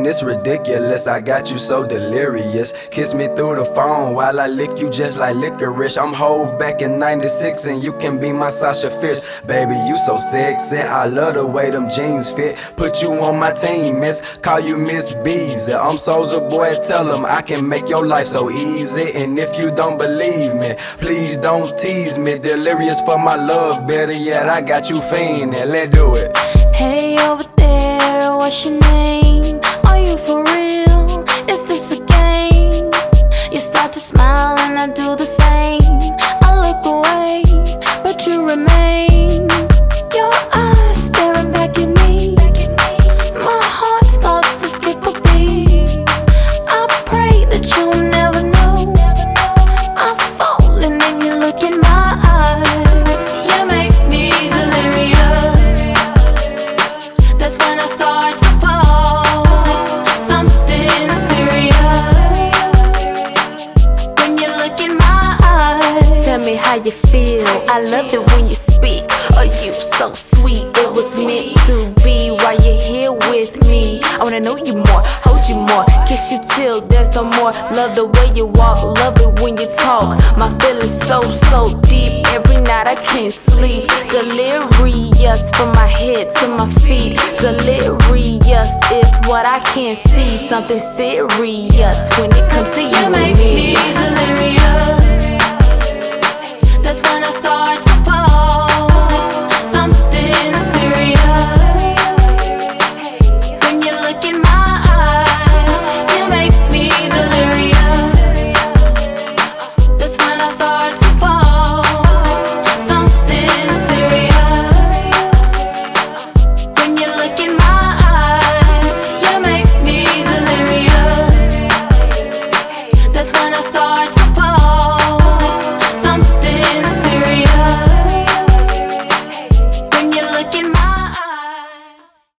it's ridiculous. I got you so delirious. Kiss me through the phone while I lick you just like licorice. I'm Hove back in '96 and you can be my Sasha Fierce. Baby, you so sexy, I love the way them jeans fit. Put you on my team, miss, call you Miss Beezy. I'm Soulja Boy, tell them I can make your life so easy. And if you don't believe me, please don't tease me. Delirious for my love, better yet, I got you fiending. Let's do it. Hey over there, what's your name? Are you for real? Is this a game? You start to smile and I do the same. I look away, but you remain. Your eyes staring back at me. My heart starts to skip a beat. I pray that you'll never know I'm falling and you look in my eyes. You make me delirious. That's when I start to fall. Something serious. When you look in my eyes. Tell me how you feel. I love it when you speak. Oh, you so sweet. It was meant to be while you're here with me. I wanna know you more, hold you more, kiss you till there's no more. Love the way you walk, love it when you talk. My feelings so deep. Every night I can't sleep. Delirious from my head to my feet. Delirious is what I can't see. Something serious when it comes to you and me. Delirious.